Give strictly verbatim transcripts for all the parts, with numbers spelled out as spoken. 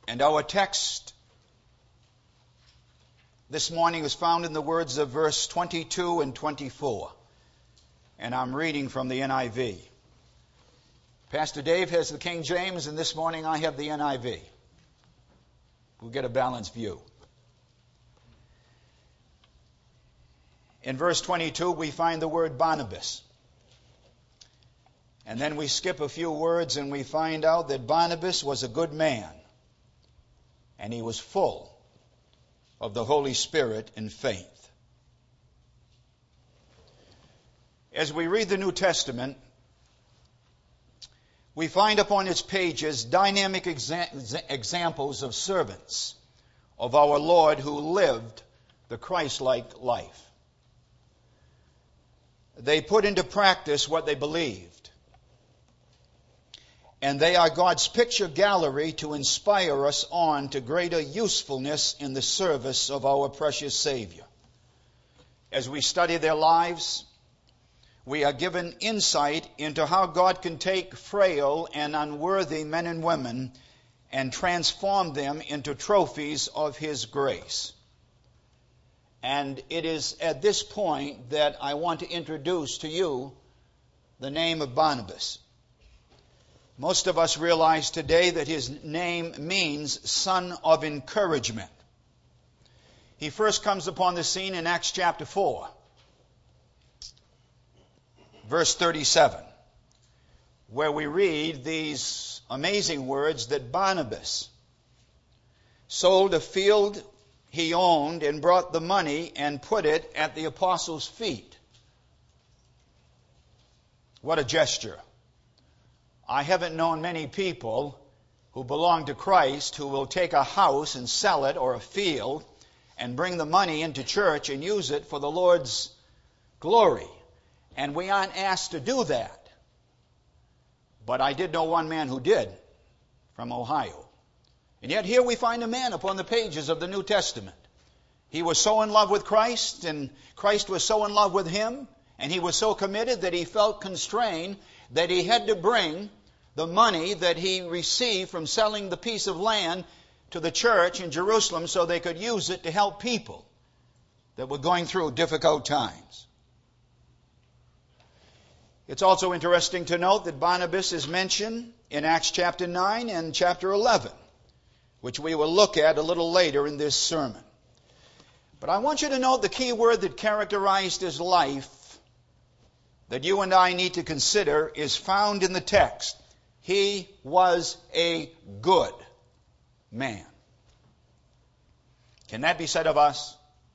And our text this morning is found in the words of verse twenty-two and twenty-four. And I'm reading from the N I V. Pastor Dave has the King James, and this morning I have the N I V. We'll get a balanced view. In verse twenty-two, we find the word Barnabas. And then we skip a few words and we find out that Barnabas was a good man. And he was full of the Holy Spirit and faith. As we read the New Testament, we find upon its pages dynamic exa- examples of servants of our Lord who lived the Christ-like life. They put into practice what they believed. And they are God's picture gallery to inspire us on to greater usefulness in the service of our precious Savior. As we study their lives, we are given insight into how God can take frail and unworthy men and women and transform them into trophies of His grace. And it is at this point that I want to introduce to you the name of Barnabas. Most of us realize today that his name means son of encouragement. He first comes upon the scene in Acts chapter four, verse thirty-seven, where we read these amazing words that Barnabas sold a field he owned and brought the money and put it at the apostles' feet. What a gesture. I haven't known many people who belong to Christ who will take a house and sell it, or a field, and bring the money into church and use it for the Lord's glory. And we aren't asked to do that. But I did know one man who did, from Ohio. And yet here we find a man upon the pages of the New Testament. He was so in love with Christ, and Christ was so in love with him, and he was so committed that he felt constrained that he had to bring the money that he received from selling the piece of land to the church in Jerusalem so they could use it to help people that were going through difficult times. It's also interesting to note that Barnabas is mentioned in Acts chapter nine and chapter eleven, which we will look at a little later in this sermon. But I want you to note the key word that characterized his life that you and I need to consider is found in the text. He was a good man. Can that be said of us?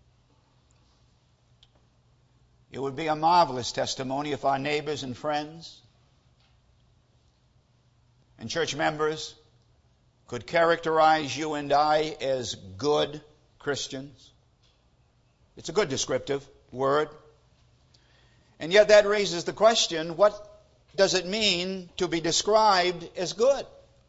It would be a marvelous testimony if our neighbors and friends and church members could characterize you and I as good Christians. It's a good descriptive word. And yet that raises the question, what does it mean to be described as good?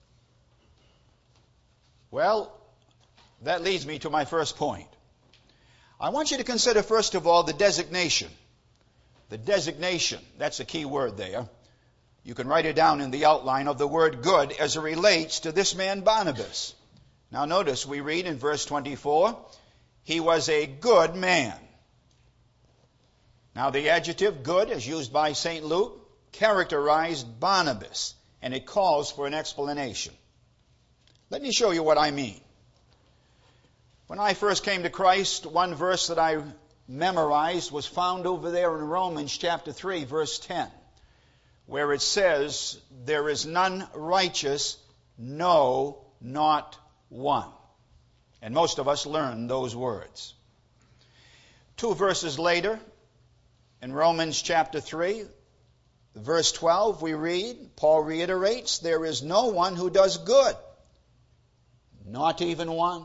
Well, that leads me to my first point. I want you to consider, first of all, the designation. The designation, that's the key word there. You can write it down in the outline of the word good as it relates to this man Barnabas. Now notice, we read in verse twenty-four, he was a good man. Now the adjective good, as used by Saint Luke, characterized Barnabas, and it calls for an explanation. Let me show you what I mean. When I first came to Christ, one verse that I memorized was found over there in Romans chapter three, verse ten, where it says, there is none righteous, no, not one. And most of us learn those words. Two verses later, in Romans chapter three, verse twelve, we read, Paul reiterates, there is no one who does good, not even one.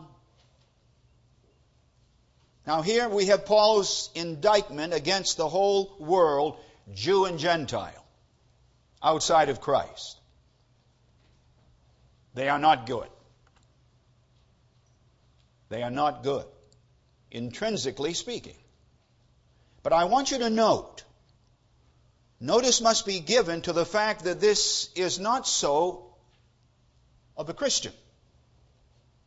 Now here we have Paul's indictment against the whole world, Jew and Gentile, outside of Christ. They are not good. They are not good, intrinsically speaking. But I want you to note, notice must be given to the fact that this is not so of a Christian.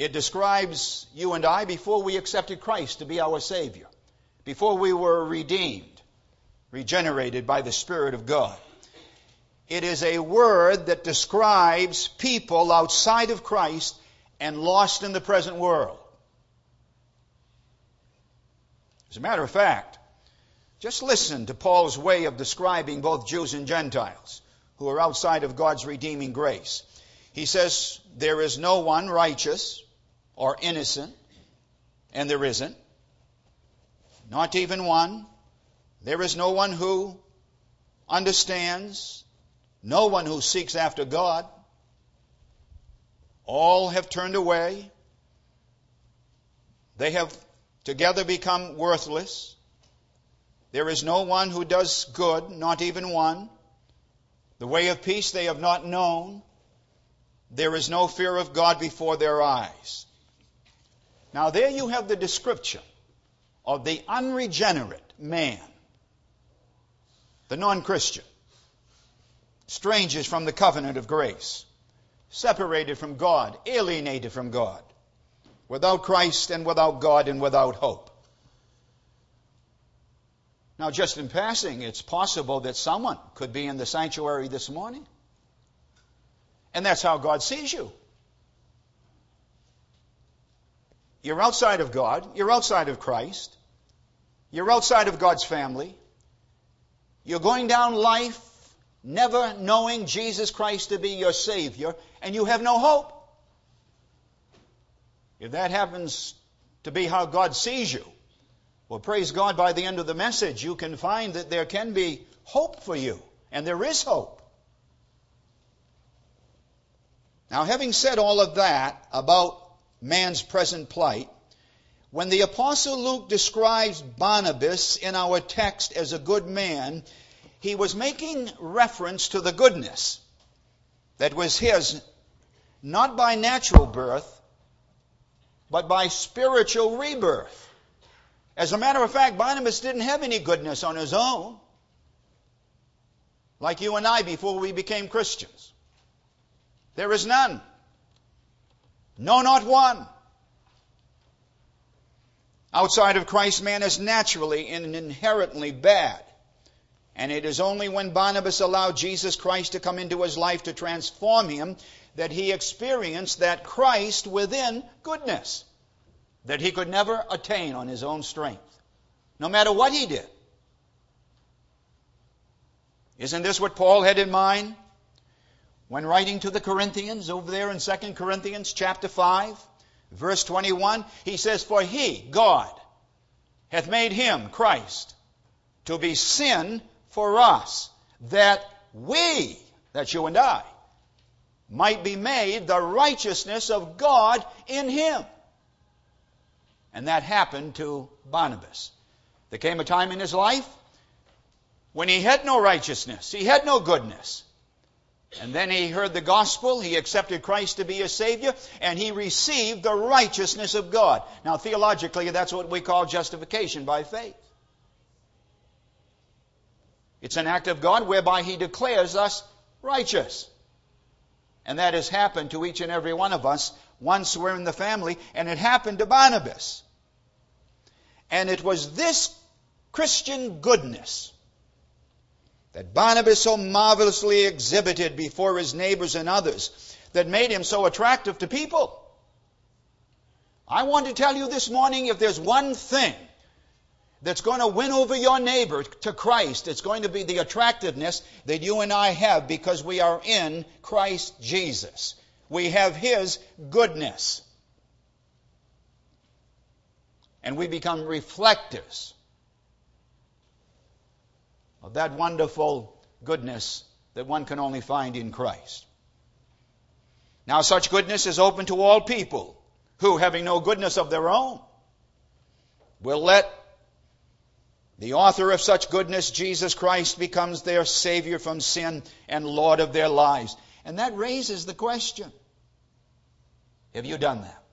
It describes you and I before we accepted Christ to be our Savior, before we were redeemed, regenerated by the Spirit of God. It is a word that describes people outside of Christ and lost in the present world. As a matter of fact, just listen to Paul's way of describing both Jews and Gentiles who are outside of God's redeeming grace. He says, there is no one righteous or innocent, and there isn't. Not even one. There is no one who understands, no one who seeks after God. All have turned away. They have together become worthless. There is no one who does good, not even one. The way of peace they have not known. There is no fear of God before their eyes. Now there you have the description of the unregenerate man, the non-Christian, strangers from the covenant of grace, separated from God, alienated from God, without Christ and without God and without hope. Now, just in passing, it's possible that someone could be in the sanctuary this morning. And that's how God sees you. You're outside of God. You're outside of Christ. You're outside of God's family. You're going down life never knowing Jesus Christ to be your Savior, and you have no hope. If that happens to be how God sees you, well, praise God, by the end of the message, you can find that there can be hope for you, and there is hope. Now, having said all of that about man's present plight, when the Apostle Luke describes Barnabas in our text as a good man, he was making reference to the goodness that was his, not by natural birth, but by spiritual rebirth. As a matter of fact, Barnabas didn't have any goodness on his own, like you and I before we became Christians. There is none. No, not one. Outside of Christ, man is naturally and inherently bad. And it is only when Barnabas allowed Jesus Christ to come into his life to transform him that he experienced that Christ within goodness that he could never attain on his own strength, no matter what he did. Isn't this what Paul had in mind when writing to the Corinthians over there in Second Corinthians chapter five, verse twenty-one? He says, for he, God, hath made him, Christ, to be sin for us, that we, that's you and I, might be made the righteousness of God in him. And that happened to Barnabas. There came a time in his life when he had no righteousness, he had no goodness. And then he heard the gospel, he accepted Christ to be his Savior, and he received the righteousness of God. Now, theologically, that's what we call justification by faith. It's an act of God whereby he declares us righteous. And that has happened to each and every one of us once we're in the family, and it happened to Barnabas. And it was this Christian goodness that Barnabas so marvelously exhibited before his neighbors and others that made him so attractive to people. I want to tell you this morning, if there's one thing that's going to win over your neighbor to Christ, it's going to be the attractiveness that you and I have because we are in Christ Jesus. We have his goodness. And we become reflectors of that wonderful goodness that one can only find in Christ. Now, such goodness is open to all people who, having no goodness of their own, will let the author of such goodness, Jesus Christ, becomes their Savior from sin and Lord of their lives. And that raises the question, have you done that?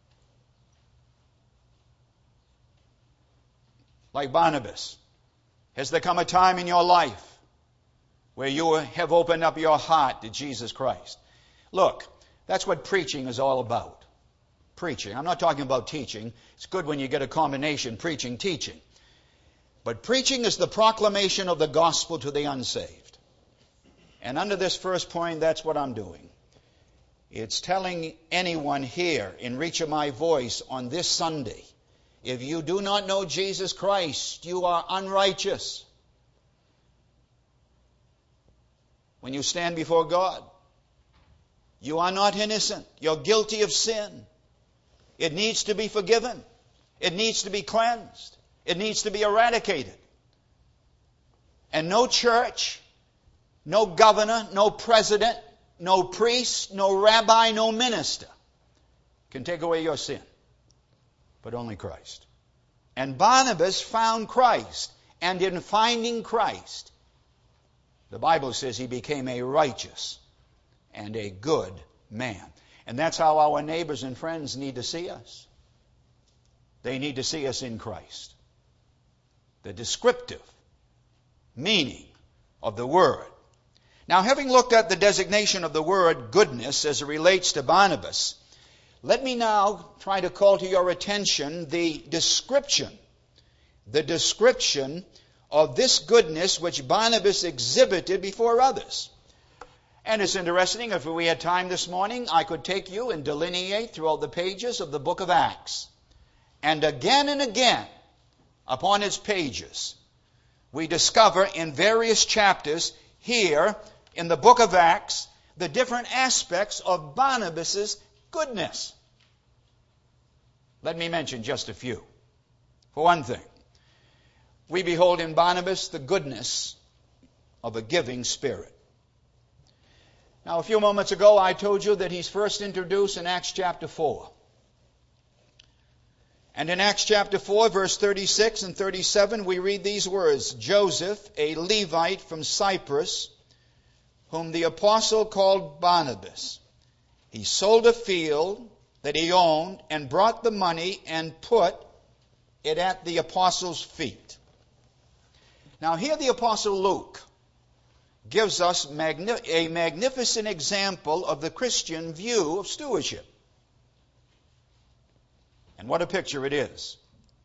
Like Barnabas, has there come a time in your life where you have opened up your heart to Jesus Christ? Look, that's what preaching is all about. preaching. I'm not talking about teaching. It's good when you get a combination, preaching, teaching. But preaching is the proclamation of the gospel to the unsaved. And under this first point, that's what I'm doing. It's telling anyone here in reach of my voice on this Sunday, if you do not know Jesus Christ, you are unrighteous. When you stand before God, you are not innocent. You're guilty of sin. It needs to be forgiven. It needs to be cleansed. It needs to be eradicated. And no church, no governor, no president, no priest, no rabbi, no minister can take away your sin. But only Christ. And Barnabas found Christ. And in finding Christ, the Bible says he became a righteous and a good man. And that's how our neighbors and friends need to see us. They need to see us in Christ. The descriptive meaning of the word. Now, having looked at the designation of the word goodness as it relates to Barnabas, let me now try to call to your attention the description, the description of this goodness which Barnabas exhibited before others. And it's interesting, if we had time this morning, I could take you and delineate throughout the pages of the book of Acts. And again and again, upon its pages, we discover in various chapters here in the book of Acts the different aspects of Barnabas' goodness. Let me mention just a few. For one thing, we behold in Barnabas the goodness of a giving spirit. Now, a few moments ago, I told you that he's first introduced in Acts chapter four. And in Acts chapter four, verse thirty-six and thirty-seven, we read these words, Joseph, a Levite from Cyprus, whom the apostle called Barnabas, he sold a field that he owned and brought the money and put it at the apostles' feet. Now, here the apostle Luke gives us magni- a magnificent example of the Christian view of stewardship. And what a picture it is.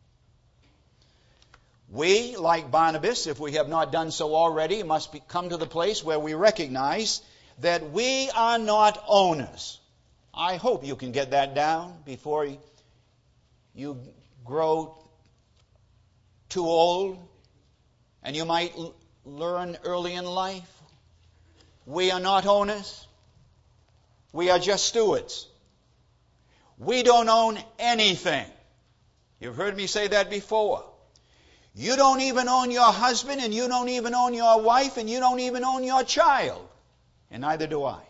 We, like Barnabas, if we have not done so already, must be, come to the place where we recognize that we are not owners. I hope you can get that down before you grow too old, and you might l- learn early in life. We are not owners. We are just stewards. We don't own anything. You've heard me say that before. You don't even own your husband, and you don't even own your wife, and you don't even own your child. And neither do I.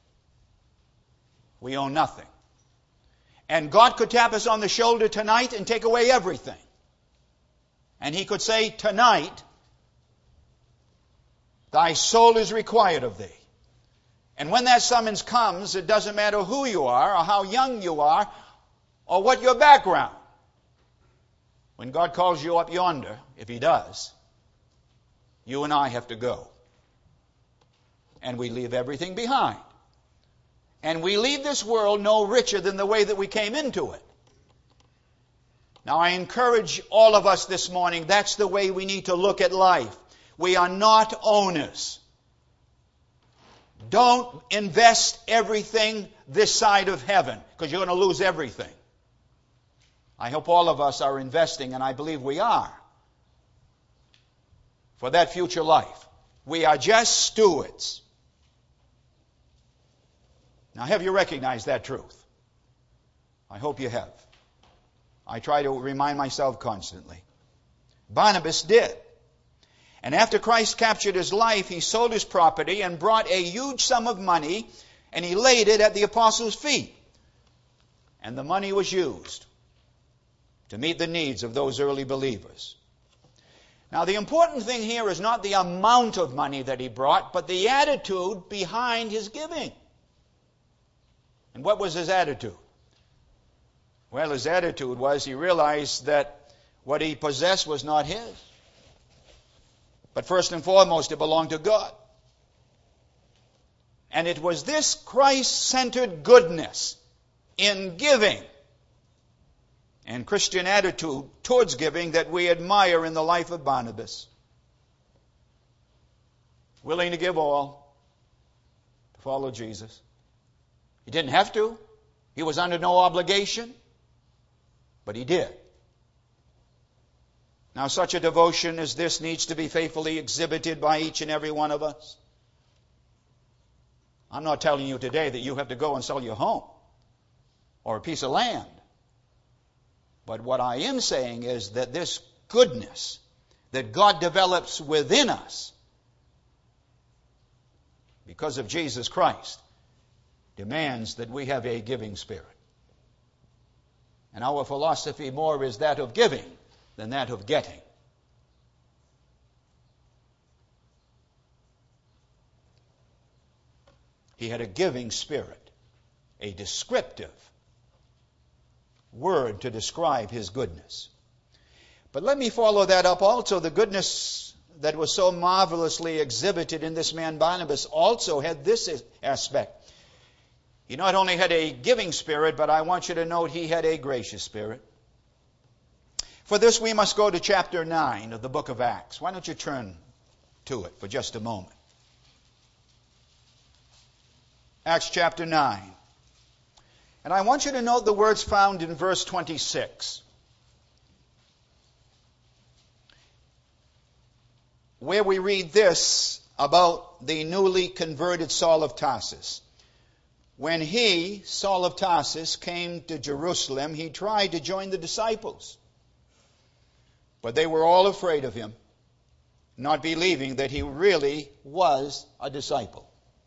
We own nothing. And God could tap us on the shoulder tonight and take away everything. And He could say, tonight, thy soul is required of thee. And when that summons comes, it doesn't matter who you are, or how young you are, or what your background. When God calls you up yonder, if He does, you and I have to go. And we leave everything behind. And we leave this world no richer than the way that we came into it. Now, I encourage all of us this morning, that's the way we need to look at life. We are not owners. Don't invest everything this side of heaven, because you're going to lose everything. I hope all of us are investing, and I believe we are, for that future life. We are just stewards. Now, have you recognized that truth? I hope you have. I try to remind myself constantly. Barnabas did. And after Christ captured his life, he sold his property and brought a huge sum of money, and he laid it at the apostles' feet. And the money was used to meet the needs of those early believers. Now, the important thing here is not the amount of money that he brought, but the attitude behind his giving. And what was his attitude? Well, his attitude was he realized that what he possessed was not his. But first and foremost, it belonged to God. And it was this Christ-centered goodness in giving and Christian attitude towards giving that we admire in the life of Barnabas. Willing to give all to follow Jesus. He didn't have to. He was under no obligation, but he did. Now, such a devotion as this needs to be faithfully exhibited by each and every one of us. I'm not telling you today that you have to go and sell your home or a piece of land. But what I am saying is that this goodness that God develops within us because of Jesus Christ demands that we have a giving spirit. And our philosophy more is that of giving than that of getting. He had a giving spirit, a descriptive word to describe his goodness. But let me follow that up also. The goodness that was so marvelously exhibited in this man Barnabas also had this aspect. He not only had a giving spirit, but I want you to note he had a gracious spirit. For this we must go to chapter nine of the book of Acts. Why don't you turn to it for just a moment? Acts chapter nine. And I want you to note the words found in verse twenty-six. Where we read this about the newly converted Saul of Tarsus. When he, Saul of Tarsus, came to Jerusalem, he tried to join the disciples. But they were all afraid of him, not believing that he really was a disciple.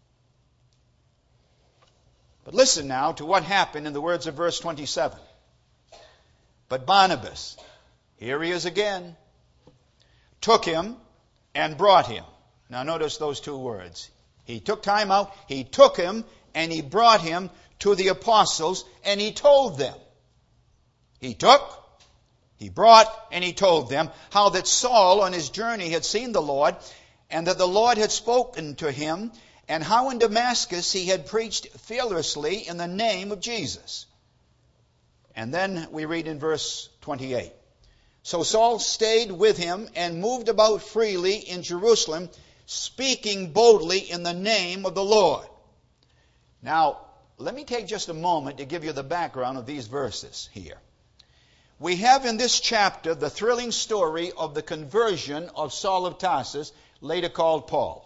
But listen now to what happened in the words of verse twenty-seven. But Barnabas, here he is again, took him and brought him. Now notice those two words. He took time out, he took him, and he brought him to the apostles, and he told them. He took, he brought, and he told them how that Saul on his journey had seen the Lord, and that the Lord had spoken to him, and how in Damascus he had preached fearlessly in the name of Jesus. And then we read in verse twenty-eight. So Saul stayed with him and moved about freely in Jerusalem, speaking boldly in the name of the Lord. Now, let me take just a moment to give you the background of these verses here. We have in this chapter the thrilling story of the conversion of Saul of Tarsus, later called Paul.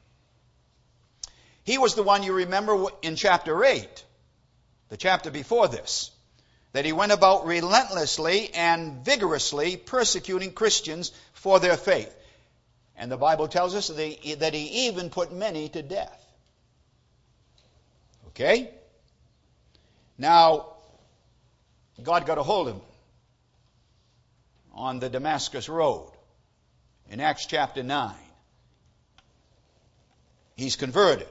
He was the one you remember in chapter eight, the chapter before this, that he went about relentlessly and vigorously persecuting Christians for their faith. And the Bible tells us that he, that he even put many to death. Okay? Now, God got a hold of him on the Damascus road in Acts chapter nine. He's converted.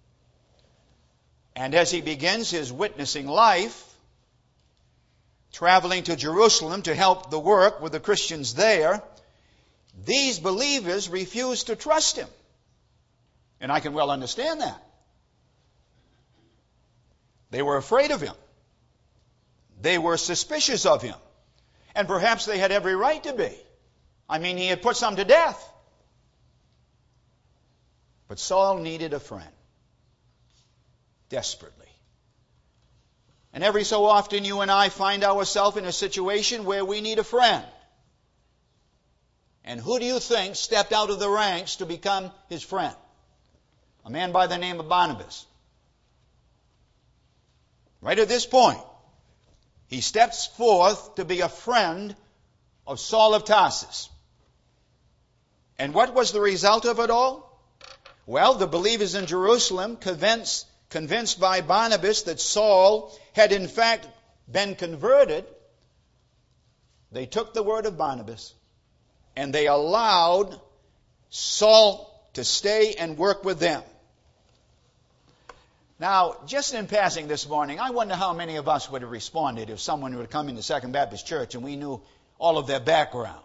And as he begins his witnessing life, traveling to Jerusalem to help the work with the Christians there, these believers refused to trust him. And I can well understand that. They were afraid of him. They were suspicious of him. And perhaps they had every right to be. I mean, he had put some to death. But Saul needed a friend. Desperately. And every so often you and I find ourselves in a situation where we need a friend. And who do you think stepped out of the ranks to become his friend? A man by the name of Barnabas. Right at this point, he steps forth to be a friend of Saul of Tarsus. And what was the result of it all? Well, the believers in Jerusalem, convinced, convinced by Barnabas that Saul had in fact been converted, they took the word of Barnabas and they allowed Saul to stay and work with them. Now, just in passing this morning, I wonder how many of us would have responded if someone would come into Second Baptist Church and we knew all of their background.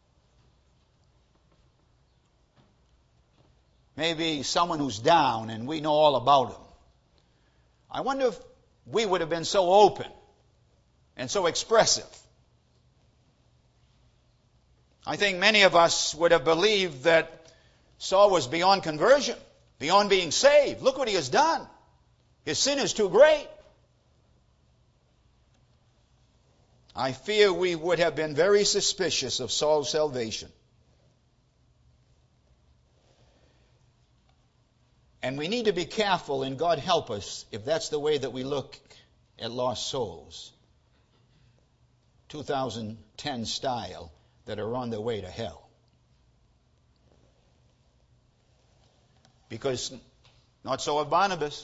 Maybe someone who's down and we know all about him. I wonder if we would have been so open and so expressive I think many of us would have believed that Saul was beyond conversion, beyond being saved. Look what he has done. His sin is too great. I fear we would have been very suspicious of Saul's salvation. And we need to be careful, and God help us, if that's the way that we look at lost souls, two thousand ten style, that are on their way to hell. Because not so of Barnabas.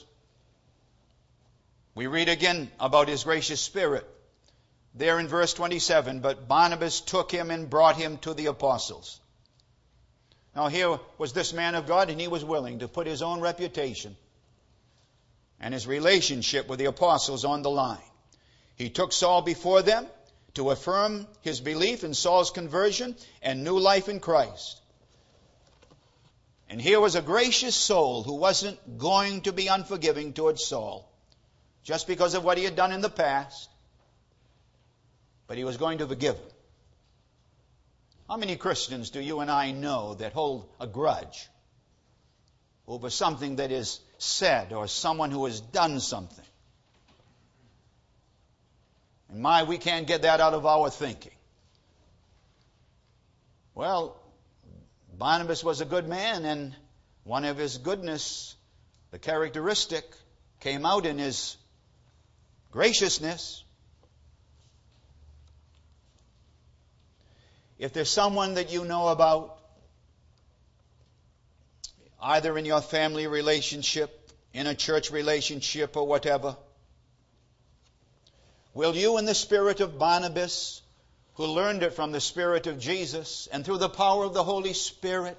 We read again about his gracious spirit. There in verse twenty-seven, but Barnabas took him and brought him to the apostles. Now here was this man of God, and he was willing to put his own reputation and his relationship with the apostles on the line. He took Saul before them to affirm his belief in Saul's conversion and new life in Christ. And here was a gracious soul who wasn't going to be unforgiving towards Saul just because of what he had done in the past, but he was going to forgive him. How many Christians do you and I know that hold a grudge over something that is said or someone who has done something? And my, we can't get that out of our thinking. Well, Barnabas was a good man, and one of his goodness, the characteristic, came out in his graciousness. If there's someone that you know about, either in your family relationship, in a church relationship, or whatever, will you, in the spirit of Barnabas, who learned it from the Spirit of Jesus and through the power of the Holy Spirit,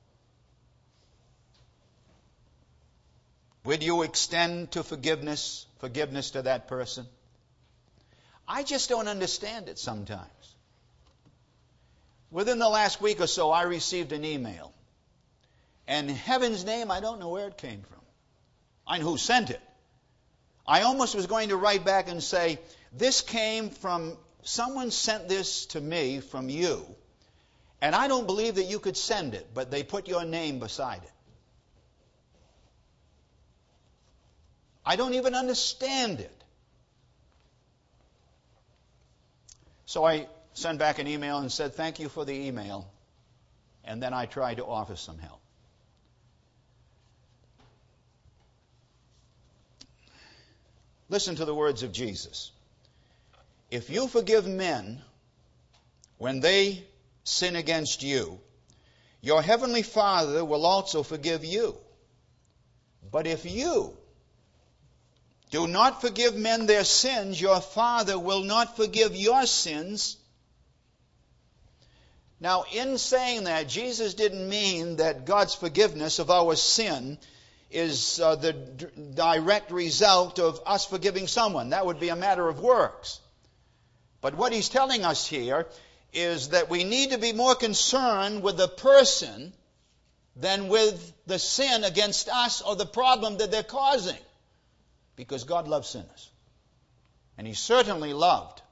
would you extend to forgiveness, forgiveness to that person? I just don't understand it sometimes. Within the last week or so, I received an email. And in heaven's name, I don't know where it came from. I know who sent it. I almost was going to write back and say, this came from, someone sent this to me from you, and I don't believe that you could send it, but they put your name beside it. I don't even understand it. So I sent back an email and said, thank you for the email. And then I tried to offer some help. Listen to the words of Jesus. If you forgive men when they sin against you, your heavenly Father will also forgive you. But if you do not forgive men their sins, your Father will not forgive your sins. Now, in saying that, Jesus didn't mean that God's forgiveness of our sin is uh, the d- direct result of us forgiving someone. That would be a matter of works. But what he's telling us here is that we need to be more concerned with the person than with the sin against us or the problem that they're causing. Because God loves sinners. And he certainly loved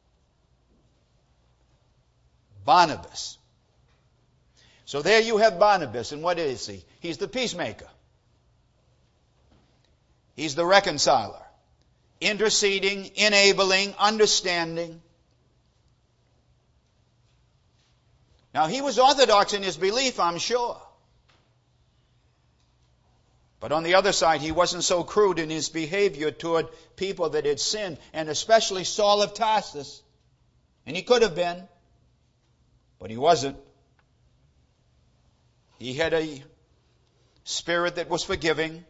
Barnabas. So there you have Barnabas, and what is he? He's the peacemaker. He's the reconciler. Interceding, enabling, understanding. Now he was orthodox in his belief, I'm sure. But on the other side, he wasn't so crude in his behavior toward people that had sinned, and especially Saul of Tarsus. And he could have been. But he wasn't. He had a spirit that was forgiving,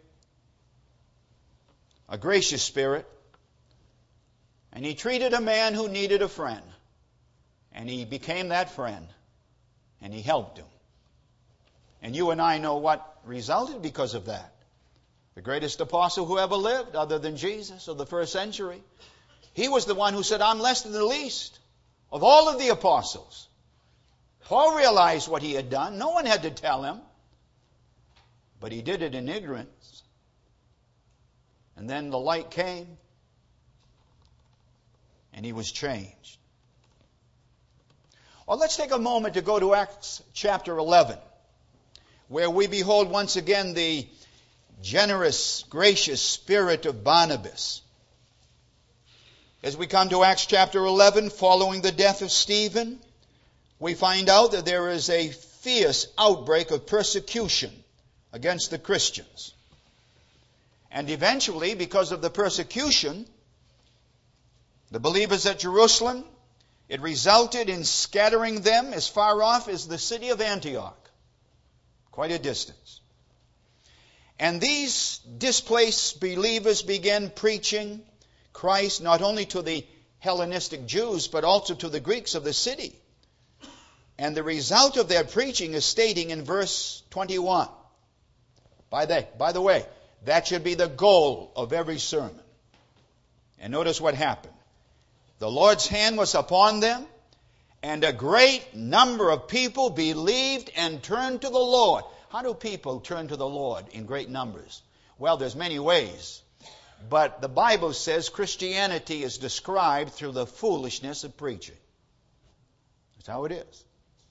a gracious spirit, and he treated a man who needed a friend. And he became that friend, and he helped him. And you and I know what resulted because of that. The greatest apostle who ever lived, other than Jesus of the first century, he was the one who said, I'm less than the least of all of the apostles. Paul realized what he had done. No one had to tell him. But he did it in ignorance. And then the light came, and he was changed. Well, let's take a moment to go to Acts chapter eleven, where we behold once again the generous, gracious spirit of Barnabas. As we come to Acts chapter eleven, following the death of Stephen, we find out that there is a fierce outbreak of persecution against the Christians. And eventually, because of the persecution, the believers at Jerusalem, it resulted in scattering them as far off as the city of Antioch, quite a distance. And these displaced believers began preaching Christ not only to the Hellenistic Jews, but also to the Greeks of the city. And the result of their preaching is stating in verse twenty-one. By the, by the way, that should be the goal of every sermon. And notice what happened. The Lord's hand was upon them, and a great number of people believed and turned to the Lord. How do people turn to the Lord in great numbers? Well, there's many ways. But the Bible says Christianity is described through the foolishness of preaching. That's how it is.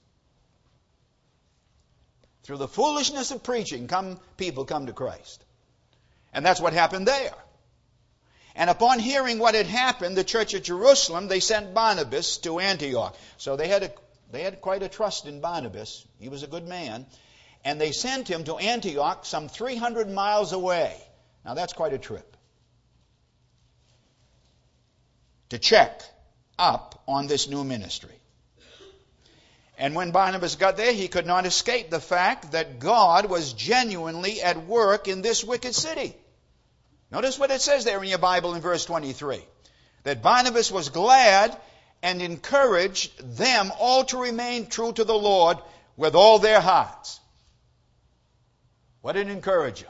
Through the foolishness of preaching, come people come to Christ. And that's what happened there. And upon hearing what had happened, the church at Jerusalem, they sent Barnabas to Antioch. So they had a, they had quite a trust in Barnabas. He was a good man. And they sent him to Antioch, some three hundred miles away. Now that's quite a trip. To check up on this new ministry. And when Barnabas got there, he could not escape the fact that God was genuinely at work in this wicked city. Notice what it says there in your Bible in verse twenty-three. That Barnabas was glad and encouraged them all to remain true to the Lord with all their hearts. What an encourager.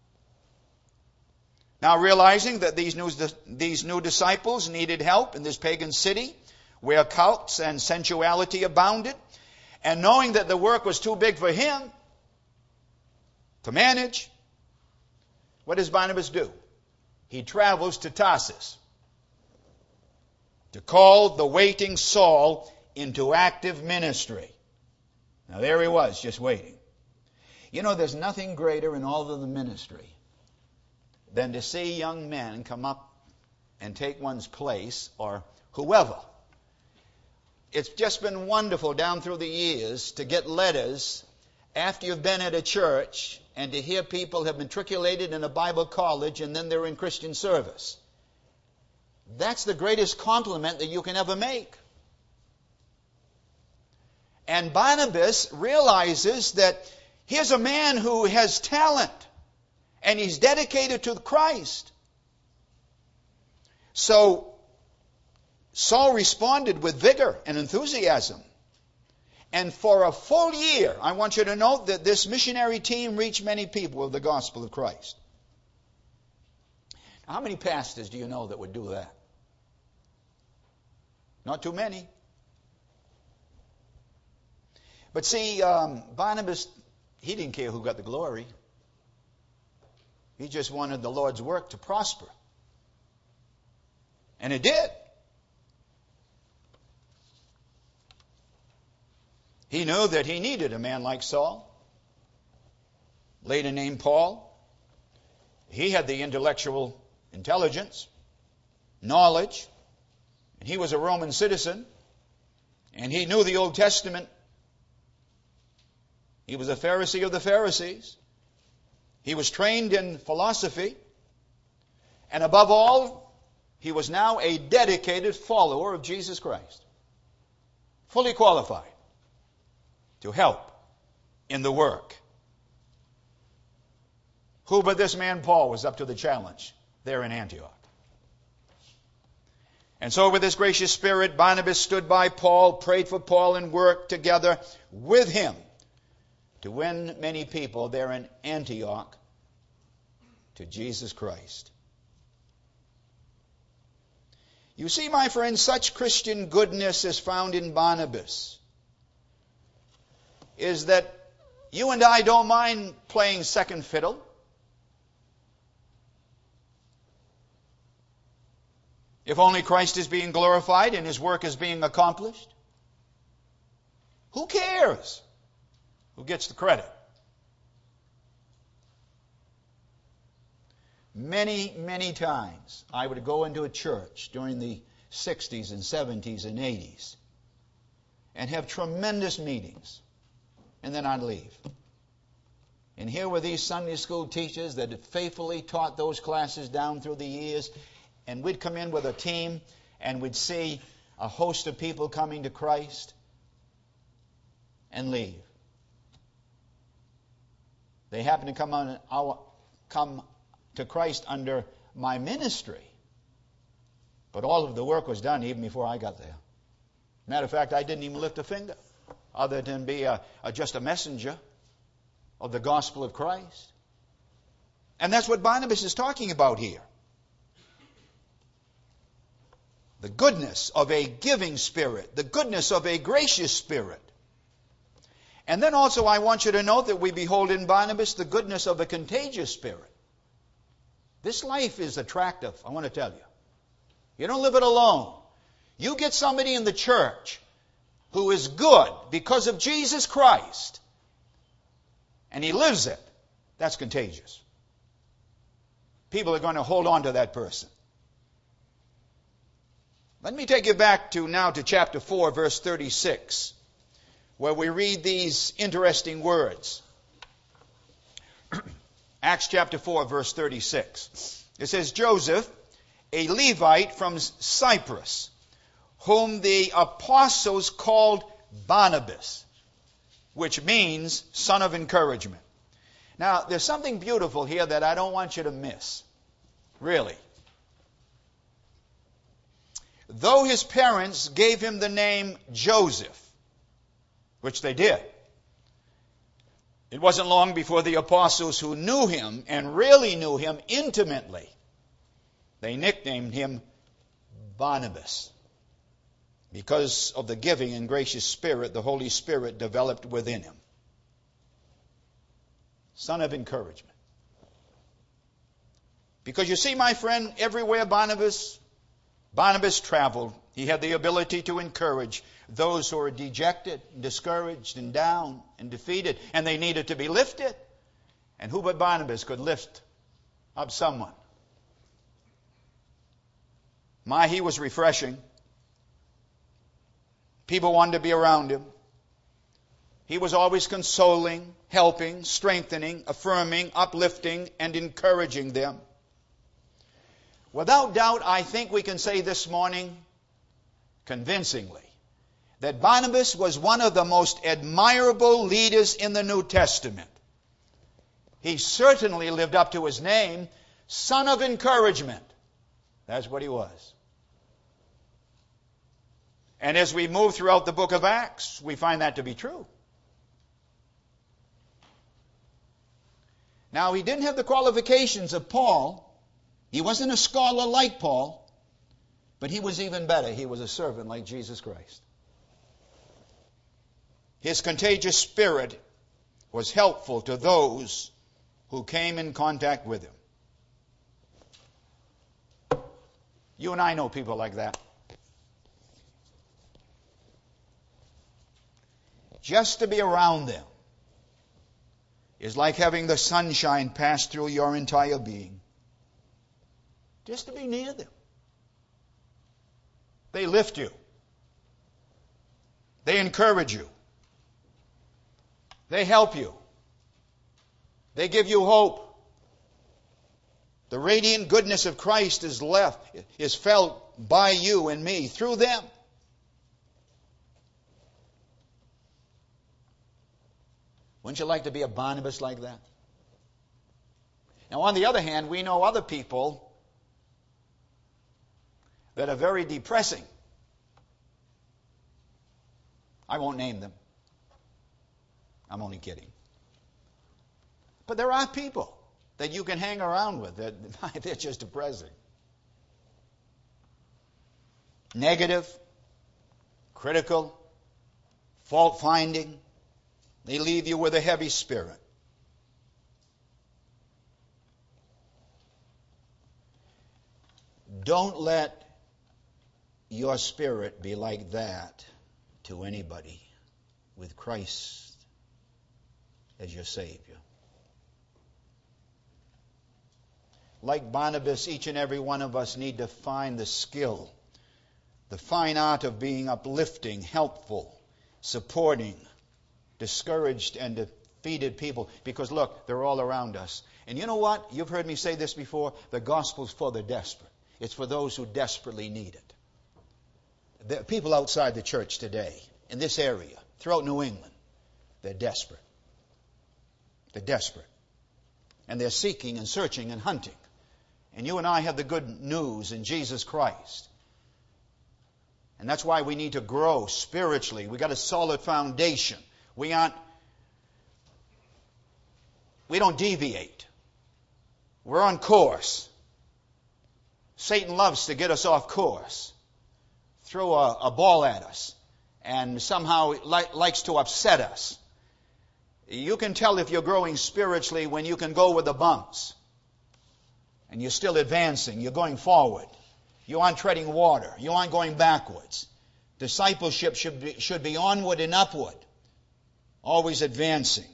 Now realizing that these new, these new disciples needed help in this pagan city where cults and sensuality abounded, and knowing that the work was too big for him to manage, what does Barnabas do? He travels to Tarsus to call the waiting Saul into active ministry. Now there he was, just waiting. You know, there's nothing greater in all of the ministry than to see young men come up and take one's place, or whoever. It's just been wonderful down through the years to get letters after you've been at a church and to hear people have matriculated in a Bible college and then they're in Christian service. That's the greatest compliment that you can ever make. And Barnabas realizes that here's a man who has talent and he's dedicated to Christ. So Saul responded with vigor and enthusiasm. And for a full year, I want you to note that this missionary team reached many people with the gospel of Christ. Now, how many pastors do you know that would do that? Not too many. But see, um, Barnabas, he didn't care who got the glory. He just wanted the Lord's work to prosper. And it did. He knew that he needed a man like Saul, later named Paul. He had the intellectual intelligence, knowledge, and he was a Roman citizen, and he knew the Old Testament. He was a Pharisee of the Pharisees. He was trained in philosophy, and above all, he was now a dedicated follower of Jesus Christ, fully qualified to help in the work. Who but this man Paul was up to the challenge there in Antioch. And so with this gracious spirit, Barnabas stood by Paul, prayed for Paul, and worked together with him to win many people there in Antioch to Jesus Christ. You see, my friends, such Christian goodness as found in Barnabas is that you and I don't mind playing second fiddle. If only Christ is being glorified and His work is being accomplished. Who cares who gets the credit? Many, many times I would go into a church during the sixties and seventies and eighties and have tremendous meetings, and then I'd leave. And here were these Sunday school teachers that had faithfully taught those classes down through the years, and we'd come in with a team and we'd see a host of people coming to Christ and leave. They happened to come on our come to Christ under my ministry. But all of the work was done even before I got there. Matter of fact, I didn't even lift a finger other than be a, a, just a messenger of the gospel of Christ. And that's what Barnabas is talking about here. The goodness of a giving spirit, the goodness of a gracious spirit. And then also I want you to note that we behold in Barnabas the goodness of a contagious spirit. This life is attractive, I want to tell you. You don't live it alone. You get somebody in the church who is good because of Jesus Christ, and he lives it. That's contagious. People are going to hold on to that person. Let me take you back to now to chapter four, verse thirty-six, where we read these interesting words. Acts chapter four, verse thirty-six. It says, Joseph, a Levite from Cyprus, whom the apostles called Barnabas, which means son of encouragement. Now, there's something beautiful here that I don't want you to miss. Really. Though his parents gave him the name Joseph, which they did, it wasn't long before the apostles who knew him and really knew him intimately, they nicknamed him Barnabas, because of the giving and gracious spirit the Holy Spirit developed within him. Son of encouragement. Because you see, my friend, everywhere Barnabas, Barnabas traveled, he had the ability to encourage those who are dejected, discouraged, and down, and defeated, and they needed to be lifted. And who but Barnabas could lift up someone? My, he was refreshing. People wanted to be around him. He was always consoling, helping, strengthening, affirming, uplifting, and encouraging them. Without doubt, I think we can say this morning, convincingly, that Barnabas was one of the most admirable leaders in the New Testament. He certainly lived up to his name, son of encouragement. That's what he was. And as we move throughout the book of Acts, we find that to be true. Now, he didn't have the qualifications of Paul. He wasn't a scholar like Paul, but he was even better. He was a servant like Jesus Christ. His contagious spirit was helpful to those who came in contact with him. You and I know people like that. Just to be around them is like having the sunshine pass through your entire being. Just to be near them. They lift you. They encourage you. They help you. They give you hope. The radiant goodness of Christ is left, is felt by you and me through them. Wouldn't you like to be a Barnabas like that? Now, on the other hand, we know other people that are very depressing. I won't name them. I'm only kidding. But there are people that you can hang around with that they're just depressing. Negative, critical, fault-finding. They leave you with a heavy spirit. Don't let your spirit be like that to anybody. with Christ as your Savior. Like Barnabas, each and every one of us need to find the skill, the fine art of being uplifting, helpful, supporting, discouraged and defeated people. Because look, they're all around us. And you know what? You've heard me say this before. The gospel's for the desperate. It's for those who desperately need it. There are people outside the church today, in this area, throughout New England, they're desperate. They're desperate. And they're seeking and searching and hunting. And you and I have the good news in Jesus Christ. And that's why we need to grow spiritually. We've got a solid foundation. We aren't, we don't deviate. We're on course. Satan loves to get us off course. Throw a, a ball at us. And somehow li- likes to upset us. You can tell if you're growing spiritually when you can go with the bumps. And you're still advancing. You're going forward. You aren't treading water. You aren't going backwards. Discipleship should be, should be onward and upward. Always advancing.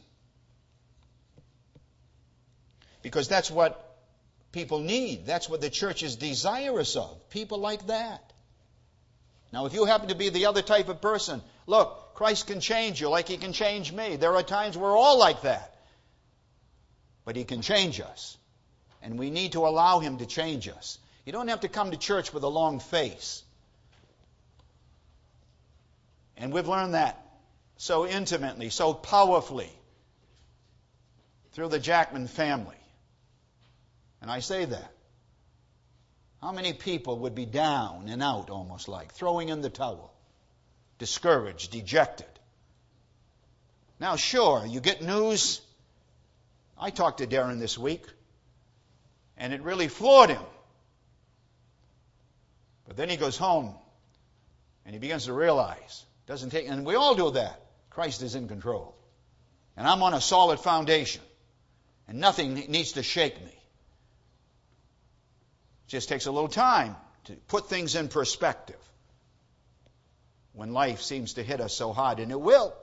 Because that's what people need. That's what the church is desirous of. People like that. Now, if you happen to be the other type of person, look, Christ can change you like He can change me. There are times we're all like that. But He can change us. And we need to allow Him to change us. You don't have to come to church with a long face. And we've learned that so intimately, so powerfully through the Jackman family. And I say that. How many people would be down and out almost like, throwing in the towel, discouraged, dejected? Now sure, you get news. I talked to Darren this week, and it really floored him. But then he goes home, and he begins to realize, doesn't take, and we all do that. Christ is in control. And I'm on a solid foundation. And nothing needs to shake me. It just takes a little time to put things in perspective when life seems to hit us so hard, and it will.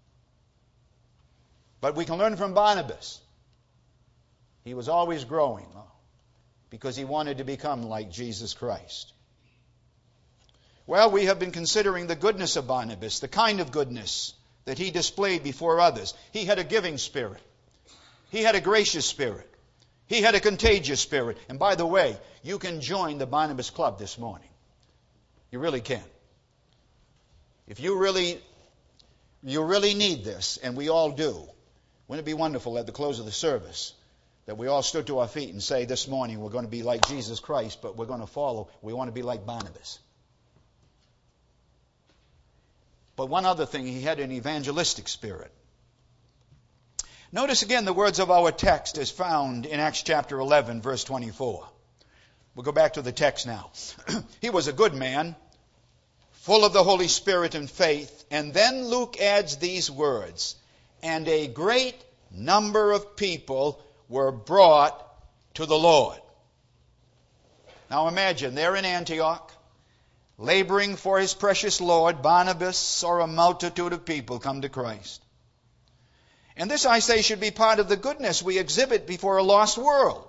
But we can learn from Barnabas. He was always growing because he wanted to become like Jesus Christ. Well, we have been considering the goodness of Barnabas, the kind of goodness that he displayed before others. He had a giving spirit. He had a gracious spirit. He had a contagious spirit. And by the way, you can join the Barnabas Club this morning. You really can. If you really, you really need this, and we all do, wouldn't it be wonderful at the close of the service that we all stood to our feet and say, this morning we're going to be like Jesus Christ, but we're going to follow. We want to be like Barnabas. But one other thing, he had an evangelistic spirit. Notice again the words of our text as found in Acts chapter eleven, verse twenty-four. We'll go back to the text now. He was a good man, full of the Holy Spirit and faith. And then Luke adds these words, and a great number of people were brought to the Lord. Now imagine, they're in Antioch, laboring for His precious Lord. Barnabas saw a multitude of people come to Christ. And this, I say, should be part of the goodness we exhibit before a lost world.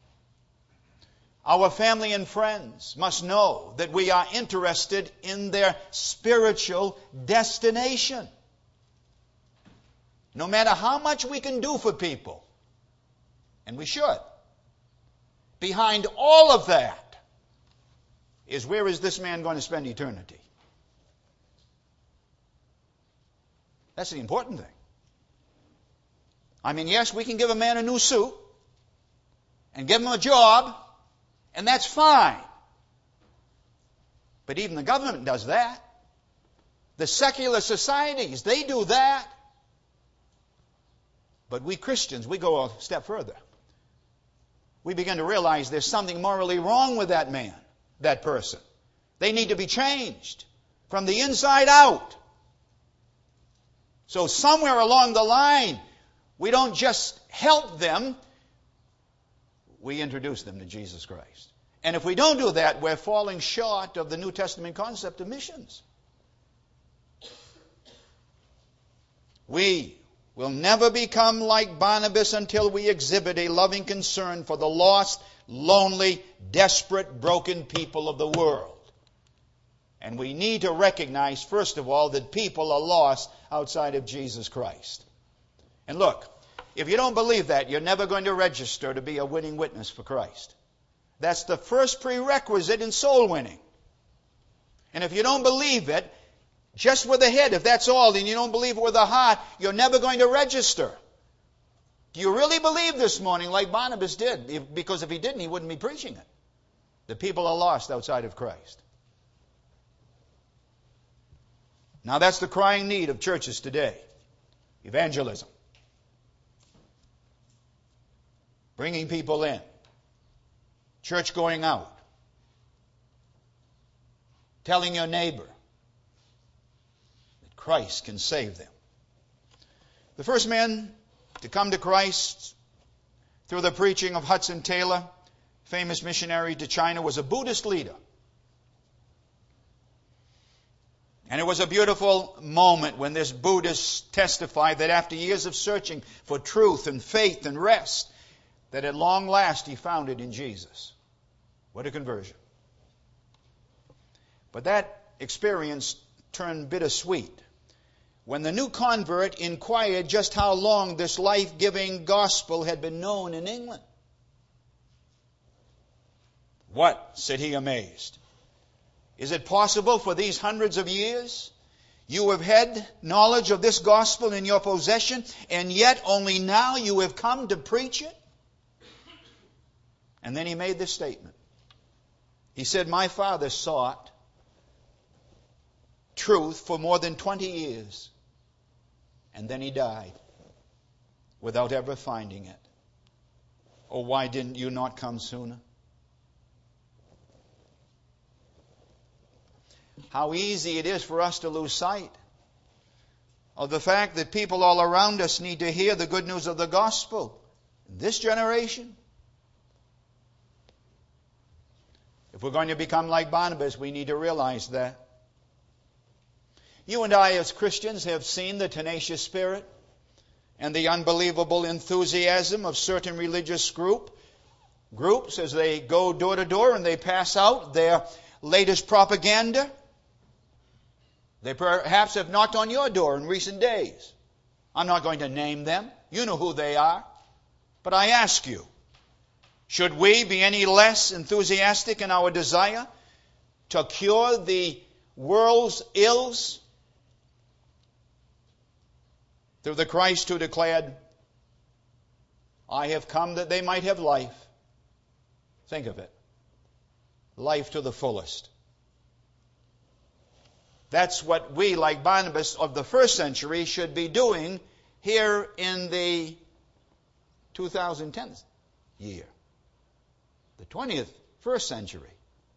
Our family and friends must know that we are interested in their spiritual destination. No matter how much we can do for people, and we should, behind all of that is, where is this man going to spend eternity? That's the important thing. I mean, yes, we can give a man a new suit and give him a job, and that's fine. But even the government does that. The secular societies, they do that. But we Christians, we go a step further. We begin to realize there's something morally wrong with that man, that person. They need to be changed from the inside out. So somewhere along the line, we don't just help them, we introduce them to Jesus Christ. And if we don't do that, we're falling short of the New Testament concept of missions. We will never become like Barnabas until we exhibit a loving concern for the lost, lonely, desperate, broken people of the world. And we need to recognize, first of all, that people are lost outside of Jesus Christ. And look, if you don't believe that, you're never going to register to be a winning witness for Christ. That's the first prerequisite in soul winning. And if you don't believe it, just with the head, if that's all, and you don't believe it with the heart, you're never going to register. Do you really believe this morning like Barnabas did? If, because if he didn't, he wouldn't be preaching it. The people are lost outside of Christ. Now that's the crying need of churches today. Evangelism. Bringing people in. Church going out. Telling your neighbor that Christ can save them. The first man to come to Christ through the preaching of Hudson Taylor, famous missionary to China, was a Buddhist leader. And it was a beautiful moment when this Buddhist testified that after years of searching for truth and faith and rest, that at long last he found it in Jesus. What a conversion. But that experience turned bittersweet when the new convert inquired just how long this life-giving gospel had been known in England. What, said he amazed, is it possible for these hundreds of years you have had knowledge of this gospel in your possession, and yet only now you have come to preach it? And then he made this statement. He said, my father sought truth for more than twenty years, and then he died without ever finding it. Oh, why didn't you not come sooner? How easy it is for us to lose sight of the fact that people all around us need to hear the good news of the gospel. In this generation, if we're going to become like Barnabas, we need to realize that. You and I as Christians have seen the tenacious spirit and the unbelievable enthusiasm of certain religious group, groups as they go door to door and they pass out their latest propaganda. They perhaps have knocked on your door in recent days. I'm not going to name them. You know who they are. But I ask you, should we be any less enthusiastic in our desire to cure the world's ills through the Christ who declared, I have come that they might have life? Think of it. Life to the fullest. That's what we, like Barnabas of the first century, should be doing here in the two thousand tenth year. The twentieth, first century.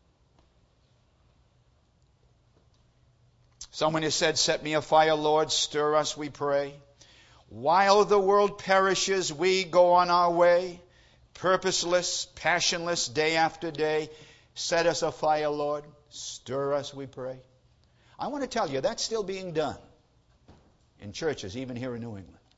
Someone has said, set me afire, Lord, stir us, we pray. While the world perishes, we go on our way, purposeless, passionless, day after day. Set us afire, Lord, stir us, we pray. I want to tell you, that's still being done in churches, even here in New England.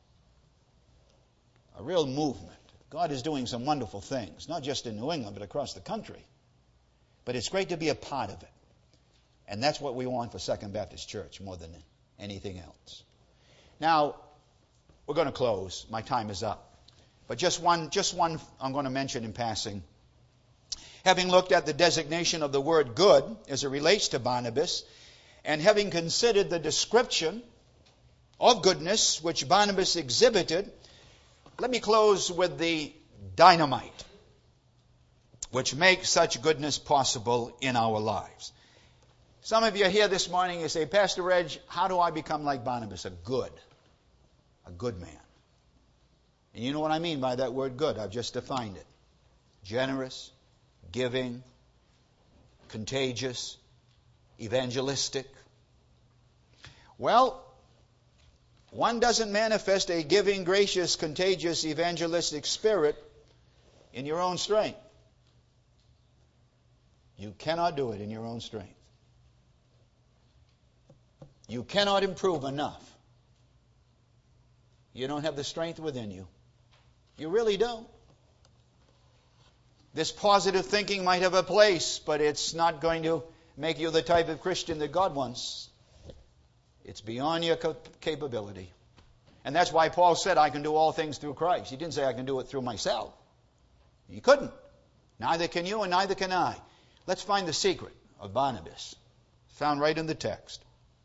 A real movement. God is doing some wonderful things, not just in New England, but across the country. But it's great to be a part of it. And that's what we want for Second Baptist Church more than anything else. Now, we're going to close. My time is up. But just one, just one I'm going to mention in passing. Having looked at the designation of the word good as it relates to Barnabas, and having considered the description of goodness which Barnabas exhibited, let me close with the dynamite which makes such goodness possible in our lives. Some of you are here this morning and say, Pastor Reg, how do I become like Barnabas? A good, a good man. And you know what I mean by that word good. I've just defined it. Generous, giving, contagious, evangelistic. Well, one doesn't manifest a giving, gracious, contagious, evangelistic spirit in your own strength. You cannot do it in your own strength. You cannot improve enough You don't have the strength within you. You really don't. This positive thinking might have a place, but it's not going to make you the type of Christian that God wants. It's beyond your capability. And that's why Paul said, I can do all things through Christ. He didn't say I can do it through myself. He couldn't. Neither can you and neither can I. Let's find the secret of Barnabas. Found right in the text.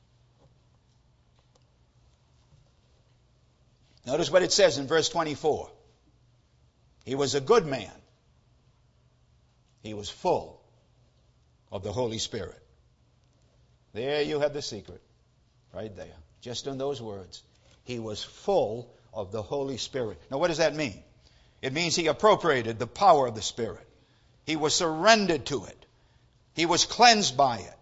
Notice what it says in verse twenty-four. He was a good man. He was full of the Holy Spirit. There you have the secret. Right there. Just in those words. He was full of the Holy Spirit. Now what does that mean? It means he appropriated the power of the Spirit. He was surrendered to it. He was cleansed by it.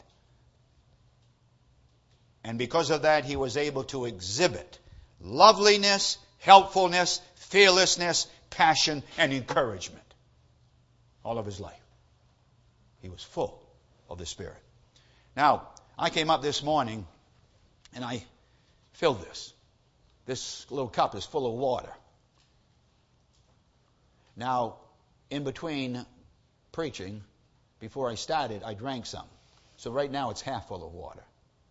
And because of that, he was able to exhibit loveliness, helpfulness, fearlessness, passion, and encouragement all of his life. He was full of the Spirit. Now, I came up this morning and I filled this. This little cup is full of water. Now, in between preaching, before I started, I drank some. So right now it's half full of water.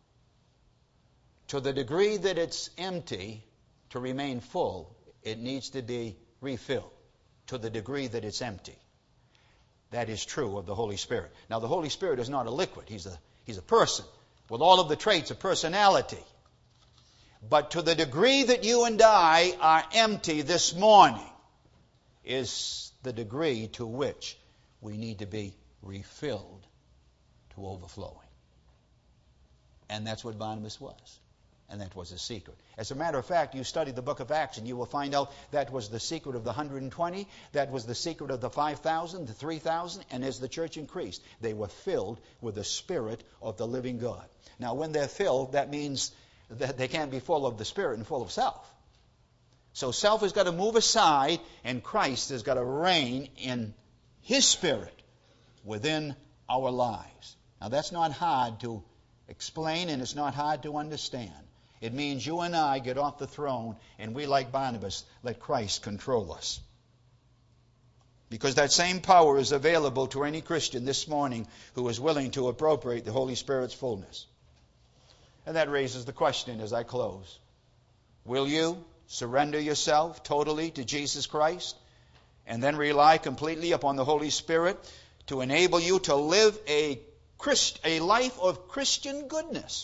To the degree that it's empty, to remain full, it needs to be refilled. To the degree that it's empty. That is true of the Holy Spirit. Now, the Holy Spirit is not a liquid. He's a, he's a person with all of the traits of personality. But to the degree that you and I are empty this morning is the degree to which we need to be refilled to overflowing. And that's what Barnabas was. And that was his secret. As a matter of fact, you study the book of Acts and you will find out that was the secret of the one hundred twenty, that was the secret of the five thousand, the three thousand, and as the church increased, they were filled with the Spirit of the living God. Now, when they're filled, that means that they can't be full of the Spirit and full of self. So self has got to move aside, and Christ has got to reign in His Spirit within our lives. Now, that's not hard to explain, and it's not hard to understand. It means you and I get off the throne, and we, like Barnabas, let Christ control us. Because that same power is available to any Christian this morning who is willing to appropriate the Holy Spirit's fullness. And that raises the question as I close. Will you surrender yourself totally to Jesus Christ and then rely completely upon the Holy Spirit to enable you to live a Christ, a life of Christian goodness?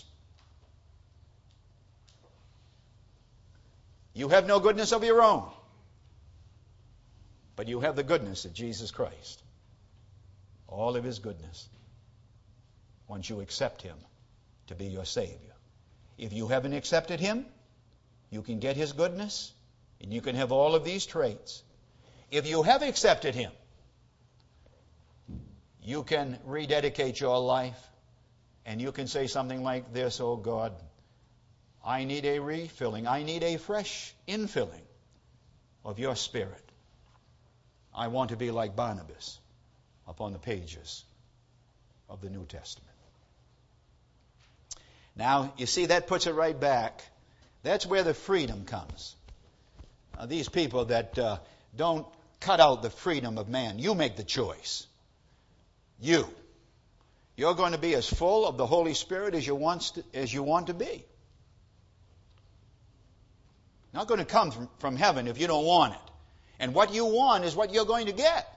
You have no goodness of your own, but you have the goodness of Jesus Christ. All of His goodness. Once you accept Him to be your Savior. If you haven't accepted Him, you can get His goodness, and you can have all of these traits. If you have accepted Him, you can rededicate your life, and you can say something like this: oh God, I need a refilling. I need a fresh infilling of your Spirit. I want to be like Barnabas upon the pages of the New Testament. Now, you see, that puts it right back. That's where the freedom comes. Now, these people that uh, don't cut out the freedom of man, you make the choice. You. You're going to be as full of the Holy Spirit as you want to, as you want to be. Not going to come from, from heaven if you don't want it. And what you want is what you're going to get.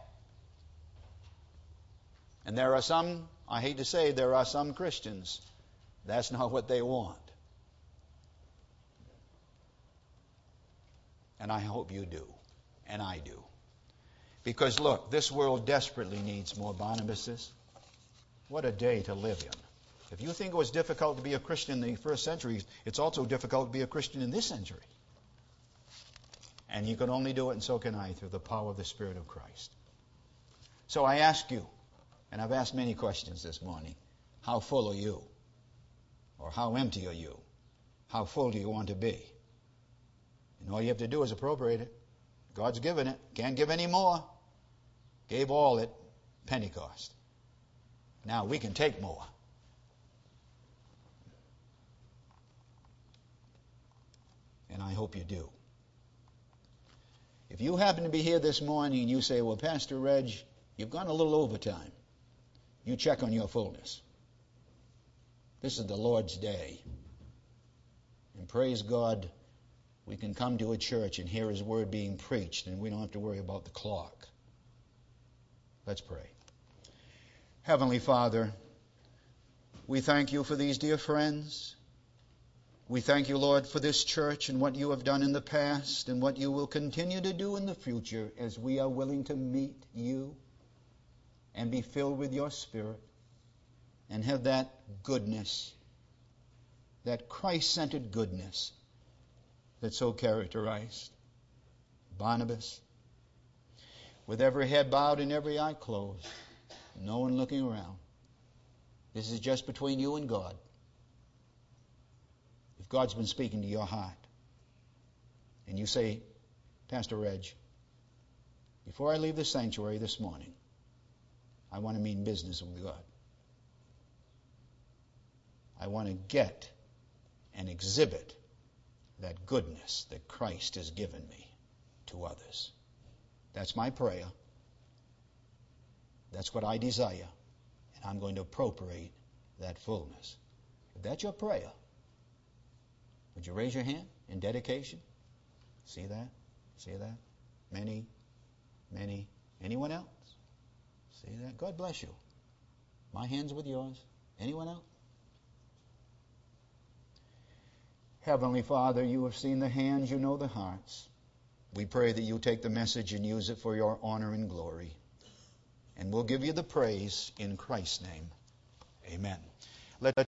And there are some, I hate to say, there are some Christians, that's not what they want. And I hope you do. And I do. Because look, this world desperately needs more Barnabases. What a day to live in. If you think it was difficult to be a Christian in the first century, it's also difficult to be a Christian in this century. And you can only do it, and so can I, through the power of the Spirit of Christ. So I ask you, and I've asked many questions this morning, how full are you? Or how empty are you? How full do you want to be? And all you have to do is appropriate it. God's given it. Can't give any more. Gave all at Pentecost. Now we can take more. And I hope you do. If you happen to be here this morning and you say, well, Pastor Reg, you've gone a little overtime, you check on your fullness. This is the Lord's day. And praise God, we can come to a church and hear His word being preached, and we don't have to worry about the clock. Let's pray. Heavenly Father, we thank you for these dear friends. We thank you, Lord, for this church and what you have done in the past and what you will continue to do in the future as we are willing to meet you and be filled with your Spirit and have that goodness, that Christ-centered goodness that so characterized Barnabas. With every head bowed and every eye closed, no one looking around. This is just between you and God. If God's been speaking to your heart, and you say, Pastor Reg, before I leave the sanctuary this morning, I want to mean business with God. I want to get and exhibit that goodness that Christ has given me to others. That's my prayer. That's what I desire. And I'm going to appropriate that fullness. If that's your prayer, would you raise your hand in dedication? See that? See that? Many, many. Anyone else? See that? God bless you. My hand's with yours. Anyone else? Heavenly Father, you have seen the hands, you know the hearts. We pray that you take the message and use it for your honor and glory. And we'll give you the praise in Christ's name. Amen. Let